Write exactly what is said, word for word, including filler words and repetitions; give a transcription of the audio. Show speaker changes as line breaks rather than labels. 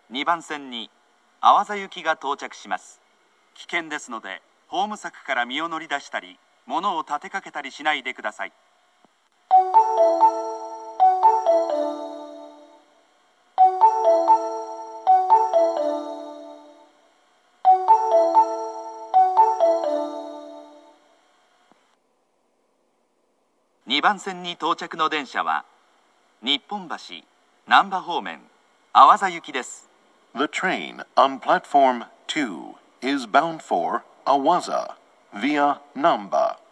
にばん線に阿波座行きが到着します。危険ですので、ホーム柵から身を乗り出したり、物を立てかけたりしないでください。にばん線に到着の電車は、日本橋、難波方面、阿波座行きです。
The train on platform two is bound for Awaza via Namba.